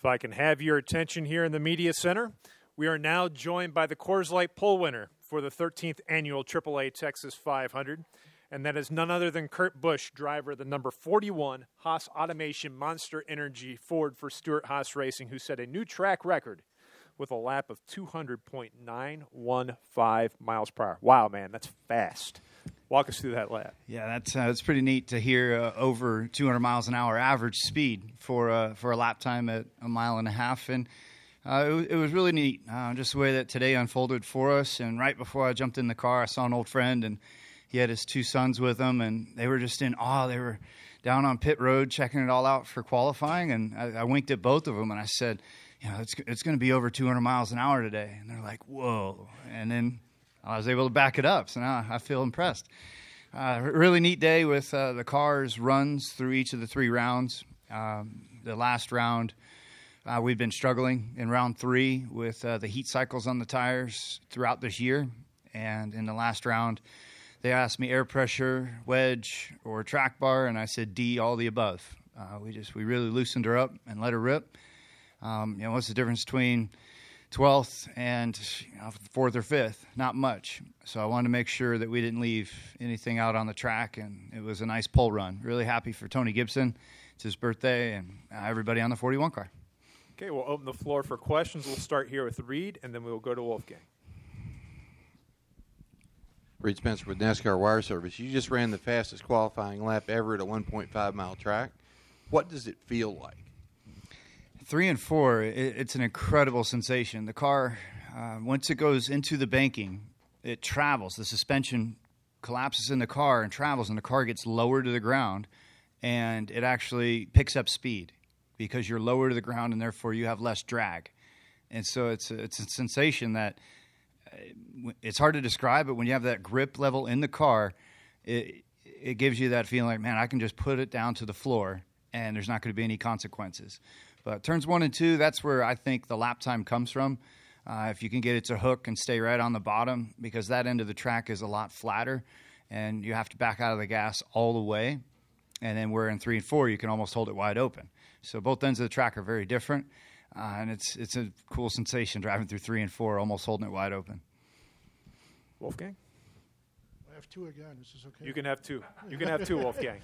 If I can have your attention here in the Media Center, we are now joined by the Coors Light pole winner for the 13th annual AAA Texas 500, and that is none other than Kurt Busch, driver of the number 41 Haas Automation Monster Energy Ford for Stewart Haas Racing, who set a new track record with a lap of 200.915 miles per hour. Wow, man, that's fast. Walk us through that lap. Yeah, that's pretty neat to hear over 200 miles an hour average speed for a lap time at a mile and a half, and it was really neat, just the way that today unfolded for us. And right before I jumped in the car, I saw an old friend, and he had his two sons with him, and they were just in awe. They were down on pit road checking it all out for qualifying, and I winked at both of them, and I said, you know, it's going to be over 200 miles an hour today. And they're like, whoa. And then I was able to back it up, so now I feel impressed. Really neat day with the cars runs through each of the three rounds. The last round, we've been struggling in round 3 with the heat cycles on the tires throughout this year. And in the last round, they asked me air pressure, wedge, or track bar, and I said D, all the above. We really loosened her up and let her rip. What's the difference between 12th and 4th or 5th? Not much. So I wanted to make sure that we didn't leave anything out on the track, and it was a nice pole run. Really happy for Tony Gibson. It's his birthday, and everybody on the 41 car. Okay, we'll open the floor for questions. We'll start here with Reed, and then we'll go to Wolfgang. Reed Spencer with NASCAR Wire Service. You just ran the fastest qualifying lap ever at a 1.5-mile track. What does it feel like? 3 and 4, it's an incredible sensation. The car, once it goes into the banking, it travels. The suspension collapses in the car and travels, and the car gets lower to the ground, and it actually picks up speed because you're lower to the ground, and therefore you have less drag. And so it's a sensation that it's hard to describe, but when you have that grip level in the car, it gives you that feeling like, man, I can just put it down to the floor, and there's not going to be any consequences. But turns 1 and 2, that's where I think the lap time comes from. If you can get it to hook and stay right on the bottom, because that end of the track is a lot flatter, and you have to back out of the gas all the way. And then where in 3 and 4, you can almost hold it wide open. So both ends of the track are very different, and it's a cool sensation driving through 3 and 4, almost holding it wide open. Wolfgang? I have 2 again. Is this okay? You can have 2. You can have 2, Wolfgang.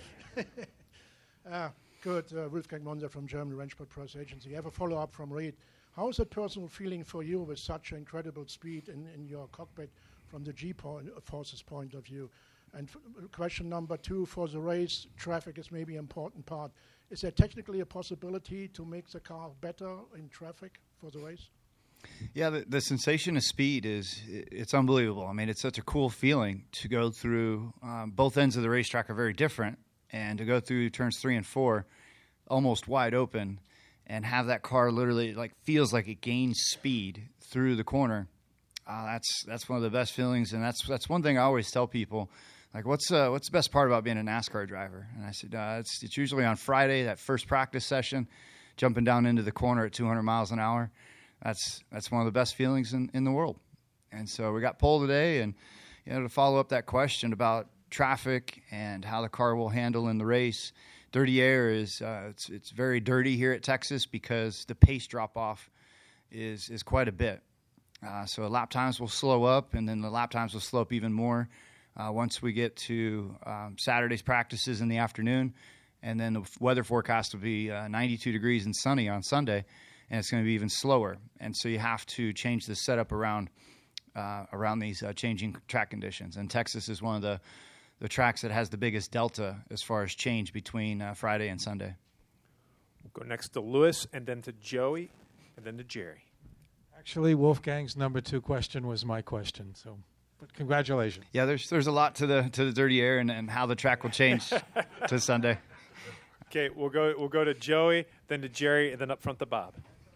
Good. Wolfgang Monser from German Rennsport Press Agency. I have a follow-up from Reed. How is it personal feeling for you with such incredible speed in your cockpit from the G-Force's point of view? And question number 2, for the race, traffic is maybe an important part. Is there technically a possibility to make the car better in traffic for the race? Yeah, the sensation of speed it's unbelievable. I mean, it's such a cool feeling to go through. Both ends of the racetrack are very different. And to go through turns 3 and 4 almost wide open and have that car literally feels like it gains speed through the corner, that's one of the best feelings. And that's one thing I always tell people, like, what's the best part about being a NASCAR driver? And I said, it's usually on Friday, that first practice session, jumping down into the corner at 200 miles an hour. That's one of the best feelings in the world. And so we got pole today, and to follow up that question about traffic and how the car will handle in the race. Dirty air is it's very dirty here at Texas because the pace drop off is quite a bit. So lap times will slow up, and then the lap times will slow up even more once we get to Saturday's practices in the afternoon, and then the weather forecast will be 92 degrees and sunny on Sunday, and it's going to be even slower. And so you have to change the setup around these changing track conditions. And Texas is one of the tracks that has the biggest delta as far as change between Friday and Sunday. We'll go next to Lewis, and then to Joey, and then to Jerry. Actually, Wolfgang's number 2 question was my question, so but congratulations. Yeah, there's a lot to the dirty air and how the track will change to Sunday. Okay, we'll go to Joey, then to Jerry, and then up front to Bob.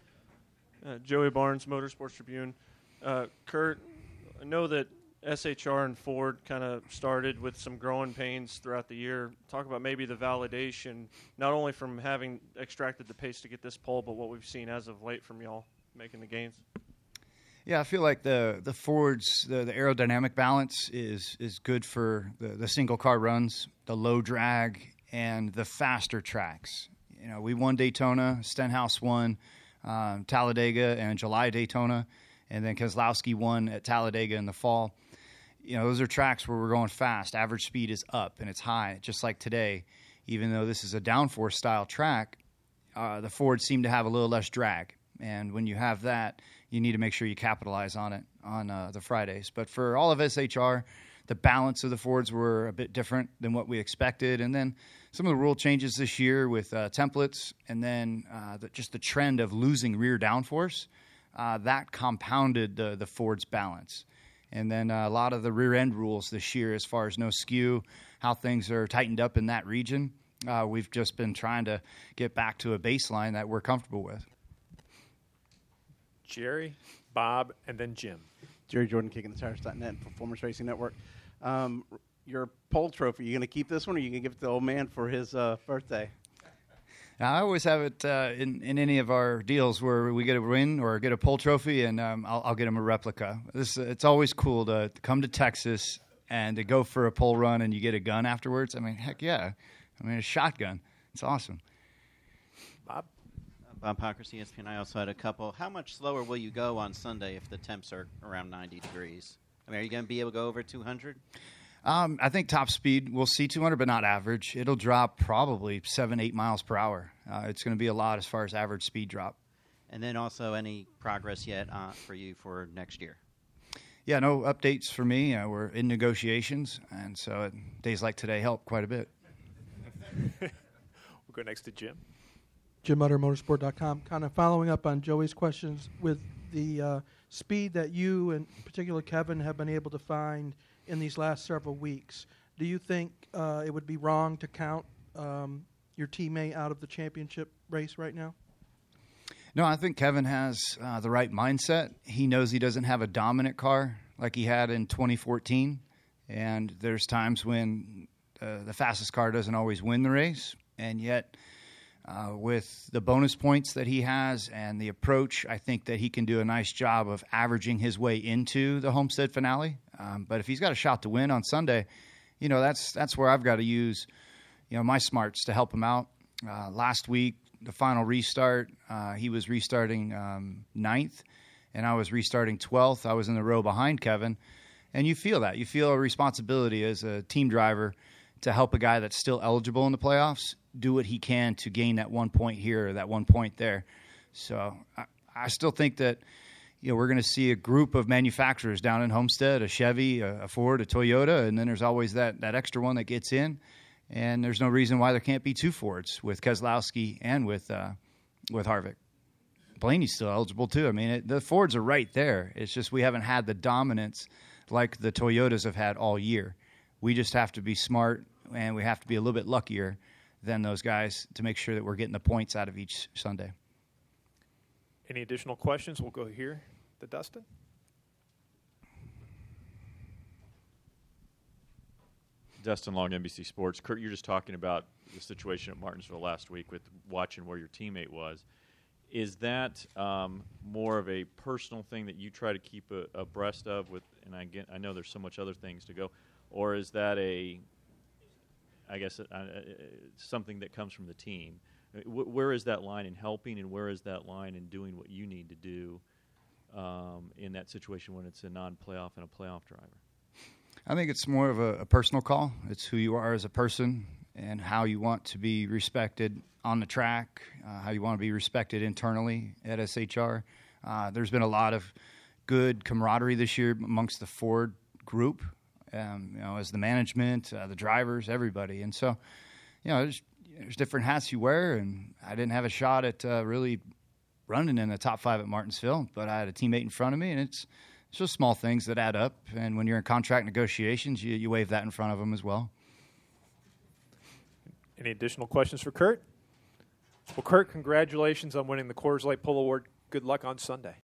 Joey Barnes, Motorsports Tribune. Kurt, I know that SHR and Ford kind of started with some growing pains throughout the year. Talk about maybe the validation, not only from having extracted the pace to get this pole, but what we've seen as of late from y'all making the gains. Yeah, I feel like the Ford's the aerodynamic balance is good for the single car runs, the low drag, and the faster tracks. We won Daytona, Stenhouse won. Talladega and July Daytona, and then Keselowski won at Talladega in the fall. Those are tracks where we're going fast. Average speed is up and it's high, just like today. Even though this is a downforce style track, the Fords seem to have a little less drag. And when you have that, you need to make sure you capitalize on it on the Fridays. But for all of SHR, the balance of the Fords were a bit different than what we expected. And then some of the rule changes this year with templates, and then just the trend of losing rear downforce, that compounded the Ford's balance. And then a lot of the rear end rules this year, as far as no skew, how things are tightened up in that region, we've just been trying to get back to a baseline that we're comfortable with. Jerry, Bob, and then Jim. Jerry Jordan, KickingTheTires.net and Performance Racing Network. Your pole trophy, you going to keep this one, or you going to give it to the old man for his birthday? Now, I always have it in any of our deals where we get a win or get a pole trophy, and I'll get him a replica. It's always cool to come to Texas and to go for a pole run and you get a gun afterwards. I mean, heck yeah. A shotgun. It's awesome. Bob? Bob Pockers, ESPN. I also had a couple. How much slower will you go on Sunday if the temps are around 90 degrees? I mean, are you going to be able to go over 200? I think top speed, we'll see 200, but not average. It'll drop probably 7-8 miles per hour. It's going to be a lot as far as average speed drop. And then also any progress yet for you for next year? Yeah, no updates for me. We're in negotiations, and so days like today help quite a bit. We'll go next to Jim. Jim Utter, Motorsport.com. Kind of following up on Joey's questions with the speed that you, and in particular Kevin, have been able to find in these last several weeks. Do you think it would be wrong to count your teammate out of the championship race right now? No, I think Kevin has the right mindset. He knows he doesn't have a dominant car like he had in 2014, and there's times when the fastest car doesn't always win the race, and yet with the bonus points that he has and the approach, I think that he can do a nice job of averaging his way into the Homestead finale. But if he's got a shot to win on Sunday, that's where I've got to use my smarts to help him out. Last week, the final restart, he was restarting 9th, and I was restarting 12th. I was in the row behind Kevin, and you feel that. You feel a responsibility as a team driver to help a guy that's still eligible in the playoffs do what he can to gain that 1 point here or that 1 point there. So I still think that we're going to see a group of manufacturers down in Homestead, a Chevy, a Ford, a Toyota, and then there's always that extra one that gets in. And there's no reason why there can't be two Fords with Keselowski and with Harvick. Blaney's still eligible too. I mean, the Fords are right there. It's just we haven't had the dominance like the Toyotas have had all year. We just have to be smart, and we have to be a little bit luckier than those guys to make sure that we're getting the points out of each Sunday. Any additional questions? We'll go here to Dustin. Dustin Long, NBC Sports. Kurt, you're just talking about the situation at Martinsville last week with watching where your teammate was. Is that more of a personal thing that you try to keep abreast of with? And I know there's so much other things to go, or is that something that comes from the team? Where is that line in helping, and where is that line in doing what you need to do in that situation when it's a non-playoff and a playoff driver? I think it's more of a personal call. It's who you are as a person and how you want to be respected on the track, how you want to be respected internally at SHR. There's been a lot of good camaraderie this year amongst the Ford group, as the management, the drivers, everybody. And so, there's different hats you wear, and I didn't have a shot at really running in the top 5 at Martinsville, but I had a teammate in front of me, and it's just small things that add up. And when you're in contract negotiations, you wave that in front of them as well. Any additional questions for Kurt? Well, Kurt, congratulations on winning the Coors Light Pole Award. Good luck on Sunday.